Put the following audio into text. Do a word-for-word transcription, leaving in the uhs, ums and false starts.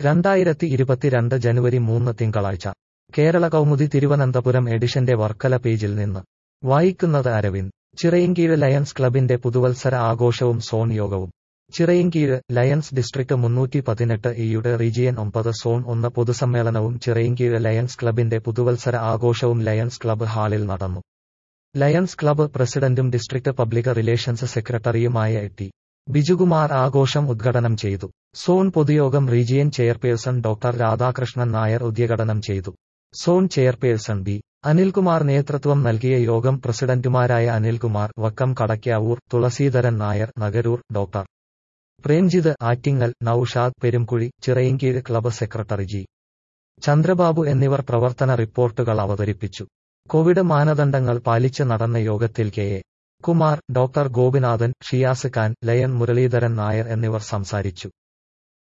രണ്ടായിരത്തി ഇരുപത്തിരണ്ട് ജനുവരി മൂന്ന് തിങ്കളാഴ്ച കേരള കൗമുദി തിരുവനന്തപുരം എഡിഷന്റെ വർക്കല പേജിൽ നിന്ന് വായിക്കുന്നത് അരവിന്ദ്. ചിറയിൻകീഴ് ലയൺസ് ക്ലബിന്റെ പുതുവത്സര ആഘോഷവും സോൺ യോഗവും. ചിറയിൻകീഴ് ലയൺസ് ഡിസ്ട്രിക്ട് മുന്നൂറ്റി പതിനെട്ട് ഇയുടെ റീജിയൻ ഒമ്പത് സോൺ ഒന്ന് പൊതുസമ്മേളനവും ചിറയിൻകീഴ് ലയൺസ് ക്ലബിന്റെ പുതുവത്സര ആഘോഷവും ലയൺസ് ക്ലബ് ഹാളിൽ നടന്നു. ലയൺസ് ക്ലബ് പ്രസിഡന്റും ഡിസ്ട്രിക്ട് പബ്ലിക് റിലേഷൻസ് സെക്രട്ടറിയുമായ ടി ബിജുകുമാർ ആഘോഷം ഉദ്ഘാടനം ചെയ്തു. സോൺ പൊതുയോഗം region chairperson doctor Radhakrishnan Nair ഉദ്ഘാടനം ചെയ്തു. സോൺ ചെയർപേഴ്സൺ ബി അനിൽകുമാർ നേതൃത്വം നൽകിയ യോഗം പ്രസിഡന്റുമാരായ Anilkumar Vakkom Kadakkavoor, Thulaseedharan Nair Nagaroor, doctor Premjith Attingal, Naushad Perumkuzhi, Chirayinkeezhu club secretary G Chandrababu എന്നിവർ പ്രവർത്തന റിപ്പോർട്ടുകൾ അവതരിപ്പിച്ചു. കോവിഡ് മാനദണ്ഡങ്ങൾ പാലിച്ച് നടന്ന യോഗത്തിൽ K A Kumar, doctor Gopinathan, Shiyas Khan, lion Muraleedharan Nair എന്നിവർ സംസാരിച്ചു.